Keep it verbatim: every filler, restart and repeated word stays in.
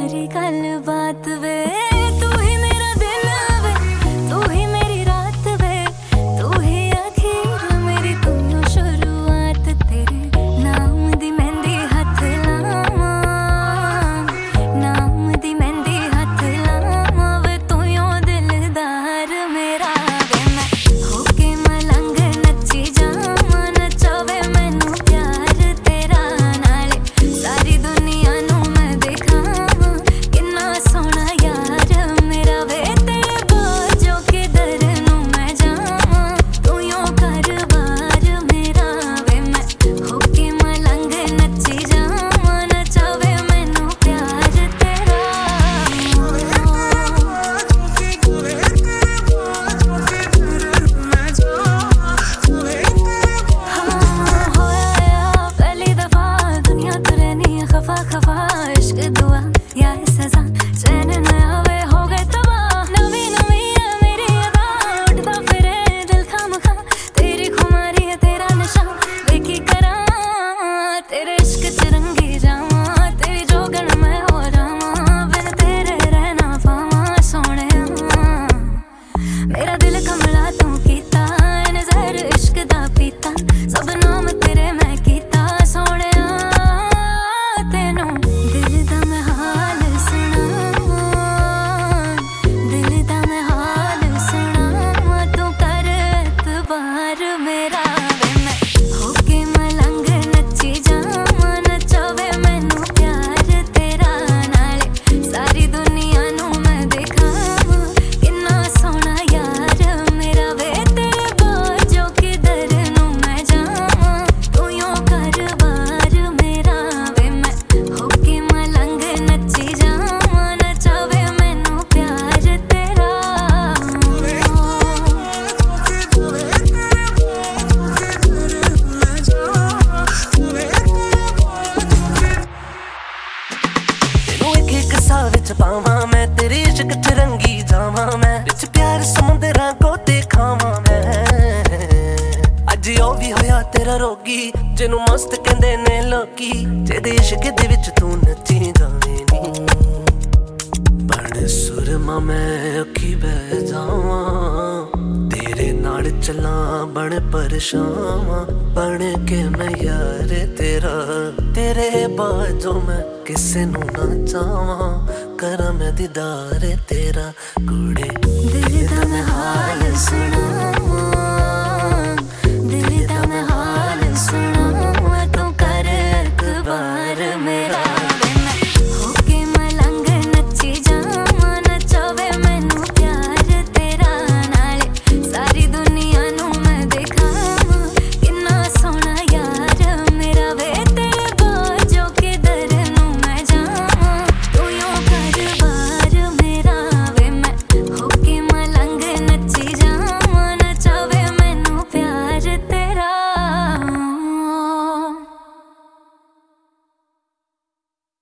मेरी गल बात वे, तू ही मेरा दिन वे, तू ही मेरी रात वे, तू ही आखिर मेरी तू ही शुरुआत। तेरे नाम दी मेहंदी हथ लावा, नाम दी मेहंदी हथ लावा वे, तू ही दिलदार मेरा वे। मैं होके मलंग नची जावा, नचावे मैनू प्यार तेरा नाले, सारी दुनिया नू मैं दिखावा किन्ना सोहना यार मेरा वे। तेरे बाजो किधर नू मैं जावा, तू ही कर बार मेरा वे। मैं होके मलंग नची जावा, नचावे मैनू प्यार तेरा। हाँ होया पहली दफा दुनिया तो रहनी है खफा खफा, इश्क दुआ या सजा चैन न आवे हो गए तबाह। नवी नवी है मेरी अदा, उठता फिरे दिल खामखा, तेरी खुमारी है तेरा नशा वे की करा। तेरे इश्क च रंगी जावा, तेरी जोगन मैं हो जावा, बिन तेरे रहना पावा सोहणिया। मेरा दिल कमला तू कीता, नजर इश्क दा पीता, सब नाम तेरे मैं कीता सोहणिया। तेनू दिल दा मैं हाल सुनावां, दिल दा मैं हाल सुनावां, तू कर एतबार मेरा वे। मैं होके मलंग नची जावां, नचावे मैनू प्यार तेरा नाले, सारी दुनिया नू मैं दिखावां किन्ना सोहना यार मेरा वे। तेरे बाजो किधर नू मैं जावां, तू ही कर बार मेरा वे। मैं होके मलंग नची जावां, नचावे मैनू प्यार तेरा। तेनू एक एक सा विच पावां मैं, तेरे इश्क च रंगी जावां मैं, विच प्यार समुंदरां गोते खावां मैं। अज ओ भी होया तेरा रोगी, जिनू मस्त कहंदे ने लोकी, जेदे इश्क दे विच तू नची जावे नी। बण सुरमा मैं अखी बह जावां, तेरे नाल चलां बण परछावां, बण के मैं यार तेरा। तेरे बाजो मैं किसे नू ना चावां, करां मैं दीदार तेरा कुड़े। दिल दा मैं हाल सुना